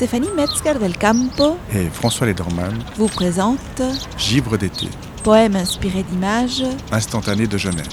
Stéphanie Metzger del Campo et François Lederman vous présente Givre d'été, poème inspiré d'images instantané de Genève.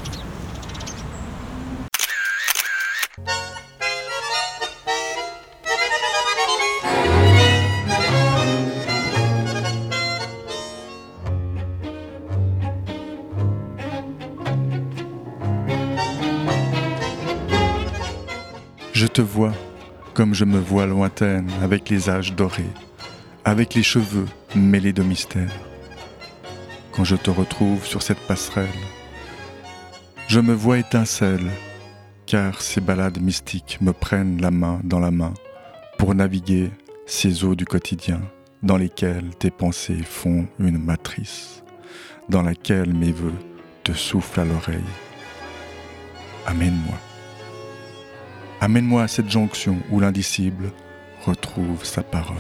Je te vois comme je me vois lointaine, avec les âges dorés, avec les cheveux mêlés de mystère. Quand je te retrouve sur cette passerelle, je me vois étincelle, car ces balades mystiques me prennent la main dans la main pour naviguer ces eaux du quotidien dans lesquelles tes pensées font une matrice, dans laquelle mes vœux te soufflent à l'oreille. Amène-moi. Amène-moi à cette jonction où l'indicible retrouve sa parole.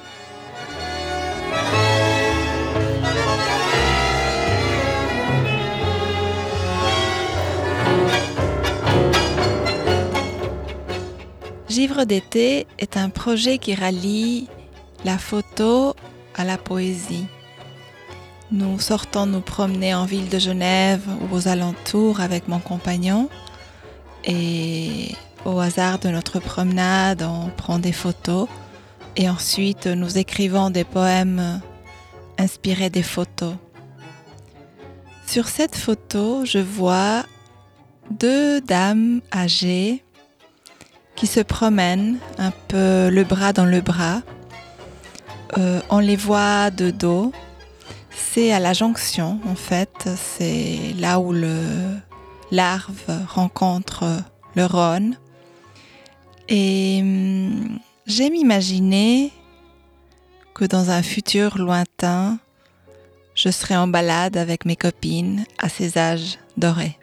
Givre d'été est un projet qui rallie la photo à la poésie. Nous sortons nous promener en ville de Genève ou aux alentours avec mon compagnon et au hasard de notre promenade, on prend des photos et ensuite nous écrivons des poèmes inspirés des photos. Sur cette photo, je vois deux dames âgées qui se promènent un peu le bras dans le bras. On les voit de dos. C'est à la jonction, en fait. C'est là où le l'Arve rencontre le Rhône. Et j'aime imaginer que dans un futur lointain, je serai en balade avec mes copines à ces âges dorés.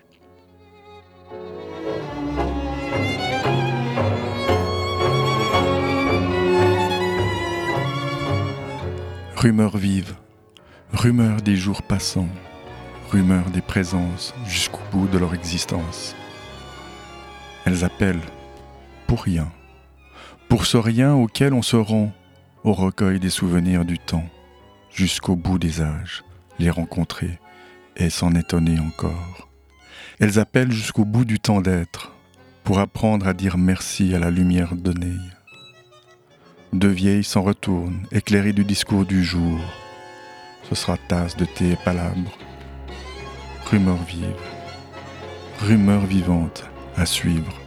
Rumeurs vives, rumeurs des jours passants, rumeurs des présences jusqu'au bout de leur existence. Elles appellent pour rien, pour ce rien auquel on se rend au recueil des souvenirs du temps, jusqu'au bout des âges, les rencontrer et s'en étonner encore. Elles appellent jusqu'au bout du temps d'être, pour apprendre à dire merci à la lumière donnée. Deux vieilles s'en retournent, éclairées du discours du jour. Ce sera tasse de thé et palabres. Rumeurs vives, rumeurs vivantes à suivre.